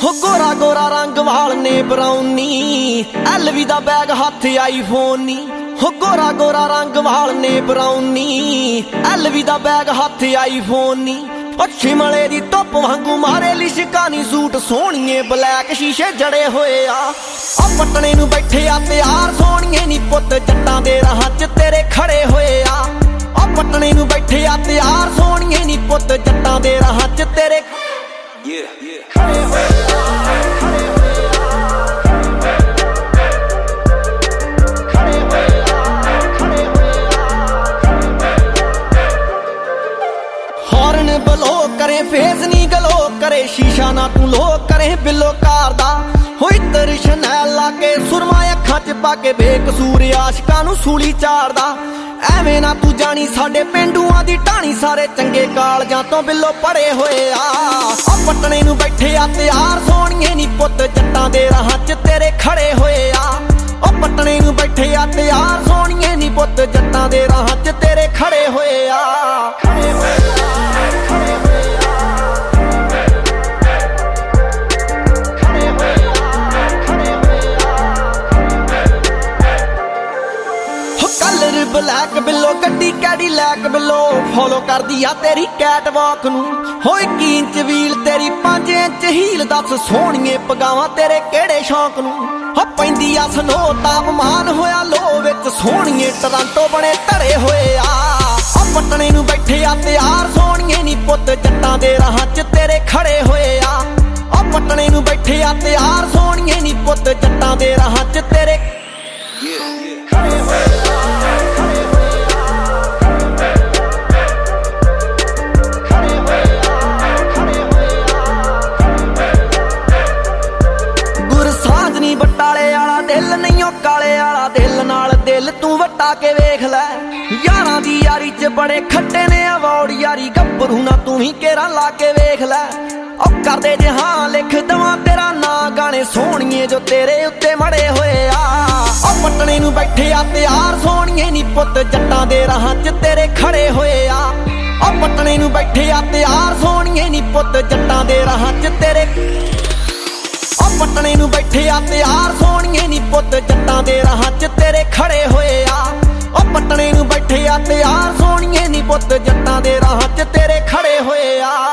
ਹੋ ਗੋਰਾ ਗੋਰਾ ਰੰਗ ਵਾਲ ਨੇ ਬਰਾਉਨੀ, LV ਦਾ ਬੈਗ ਹੱਥ ਆਈਫੋਨ ਨੀ। ਹੋ ਗੋਰਾ ਗੋਰਾ ਰੰਗ ਵਾਲ ਨੇ ਬਰਾਉਨੀ, LV ਦਾ ਬੈਗ ਹੱਥ ਆਈਫੋਨ ਨੀ। ਉਹ ਸ਼ਿਮਲੇ ਦੀ ਧੁੱਪ ਵਾਂਗੂ ਮਾਰੇ ਲਿਸ਼ਕਾਂ ਨੀ ਸੂਟ ਸੋਹਣੀਏ ਬਲੈਕ ਸ਼ੀਸ਼ੇ ਜੜੇ ਹੋਏ ਆ। ਉਹ ਪਟਣੇ ਨੂੰ ਬੈਠੇ ਆ ਤਿਆਰ ਸੋਹਣੀਏ ਨੀ ਪੁੱਤ ਜੱਟਾਂ ਦੇ ਰਾਹਾਂ 'ਚ ਤੇਰੇ ਖੜੇ ਹੋਏ ਆ। ਉਹ ਪਟਣੇ ਨੂੰ ਬੈਠੇ ਆ ਤਿਆਰ ਸੋਹਣੀਏ ਨੀ ਪੁੱਤ ਜੱਟਾਂ ਦੇ ਰਾਹਾਂ 'ਚ ਤੇਰੇ ਖੜੇ ਹੋਏ ਆ। ਹਾਰਨ ਬਲੋ ਕਰੇ ਫੇਸ ਨੀ ਗਲੋ ਕਰੇ, ਸ਼ੀਸ਼ਾ ਨਾ ਤੂੰ ਲੋ ਕਰੇ ਬਿੱਲੋ ਕਾਰ ਦਾ। ਹੋਈ ਤੇਰੀ ਸ਼ਨੈਲ ਲਾ ਕੇ ਸੁਰਮਾ ਅੱਖਾਂ 'ਚ ਪਾ ਕੇ ਬੇਕਸੂਰ ਆਸ਼ਕਾਂ ਨੂੰ ਸੂਲੀ ਚਾਰਦਾ। ਐਵੇਂ ਨਾ ਤੂੰ ਜਾਣੀ ਸਾਡੇ ਪਿੰਡੂਆਂ ਦੀ ਢਾਣੀ, ਸਾਰੇ ਚੰਗੇ ਕਾਲਜਾਂ ਤੋਂ ਬਿੱਲੋ ਪੜੇ ਹੋਏ ਆ। ਉਹ ਪਟਣੇ ਨੂੰ ਬੈਠੇ ਆ ਤਿਆਰ ਸੋਹਣੀਏ ਨੀ ਪੁੱਤ ਜੱਟਾਂ ਦੇ ਰਾਹਾਂ 'ਚ ਤੇਰੇ ਖੜੇ ਹੋਏ ਆ। ਉਹ ਪਟਣੇ ਨੂੰ ਬੈਠੇ ਆ ਤਿਆਰ ਸੋਹਣੀਏ ਨੀ ਪੁੱਤ ਜੱਟਾਂ ਦੇ ਰਾਹਾਂ 'ਚ ਤੇਰੇ ਖੜੇ ਹੋਏ ਆ। ਖੜੇ ਹੋਏ ਆ। ਬਲੈਕ ਬਿੱਲੋ ਗੱਡੀ ਕੈਡੀਲੈਕ ਬਿੱਲੋ ਫੋਲੋ ਕਰਦੀ ਆ ਤੇਰੀ ਕੈਟ ਵਾਕ ਨੂੰ। ਹੋਏ 1 ਇੰਚ ਵੀਲ ਤੇਰੀ 5 ਇੰਚ ਹੀਲ, ਦੱਸ ਸੋਹਣੀਏ ਪਗਾਵਾਂ ਤੇਰੇ ਕਿਹੜੇ ਸ਼ੌਂਕ ਨੂੰ। ਹੋ ਪੈਂਦੀ ਆ ਸਨੋ ਤਾਪਮਾਨ ਹੋਇਆ ਲੋ ਵਿੱਚ, ਸੋਹਣੀਏ ਟਰਾਂਟੋ ਬਣੇ ਧੜੇ ਹੋਏ ਆ। ਉਹ ਪਟਣੇ ਨੂੰ ਬੈਠੇ ਆ ਤਿਆਰ ਸੋਹਣੀਏ ਨੀ ਪੁੱਤ ਜੱਟਾਂ ਦੇ ਰਾਹਾਂ 'ਚ ਤੇਰੇ ਖੜੇ ਹੋਏ ਆ। ਉਹ ਪਟਣੇ ਨੂੰ ਬੈਠੇ ਆ ਤਿਆਰ ਸੋਹਣੀਏ ਨੀ ਪੁੱਤ ਜੱਟਾਂ ਦੇ ਰਾਹਾਂ 'ਚ ਤੇਰੇ ਖੜੇ ਹੋਏ ਆ। ਬਟਾਲੇ ਵਾਲਾ ਦਿਲ ਨਹੀਂ ਉਹ ਕਾਲੇ ਵਾਲਾ ਦਿਲ, ਨਾਲ ਦਿਲ ਤੂੰ ਵਟਾ ਕੇ ਵੇਖ ਲੈ। ਯਾਰਾਂ ਦੀ ਯਾਰੀ 'ਚ ਬੜੇ ਖੱਟੇ ਨੇ ਅਵਾਰਡ ਯਾਰੀ, ਗੱਭਰੂ ਨਾ ਤੂੰ ਹੀ ਕੇਰਾ ਲਾ ਕੇ ਵੇਖ ਲੈ। ਉਹ ਕਰਦੇ ਜੇ ਹਾਂ ਲਿਖ ਦਵਾਂ ਤੇਰਾ ਨਾਂ ਗਾਣੇ ਸੋਹਣੀਏ ਜੋ ਤੇਰੇ ਉੱਤੇ ਮੜੇ ਹੋਏ ਆ। ਉਹ ਪਟਣੇ ਨੂੰ ਬੈਠੇ ਆ ਤਿਆਰ ਸੋਹਣੀਏ ਨੀ ਪੁੱਤ ਜੱਟਾਂ ਦੇ ਰਾਹਾਂ 'ਚ ਤੇਰੇ ਖੜੇ ਹੋਏ ਆ। ਉਹ ਪਟਣੇ ਨੂੰ ਬੈਠੇ ਆ ਤਿਆਰ ਸੋਹਣੀਏ ਨੀ ਪੁੱਤ ਜੱਟਾਂ ਦੇ ਰਾਹਾਂ 'ਚ ਤੇਰੇ ਪਟਣੇ ਨੂੰ ਬੈਠੇ ਆ ਤਿਆਰ ਸੋਹਣੀਏ ਨੀ ਪੁੱਤ ਜੱਟਾਂ ਦੇ ਰਾਹਾਂ 'ਚ ਤੇਰੇ ਖੜੇ ਹੋਏ ਆ। ਉਹ ਪਟਣੇ ਨੂੰ ਬੈਠੇ ਆ ਤਿਆਰ ਸੋਹਣੀਏ ਨੀ ਪੁੱਤ ਜੱਟਾਂ ਦੇ ਰਾਹਾਂ 'ਚ ਤੇਰੇ ਖੜੇ ਹੋਏ ਆ।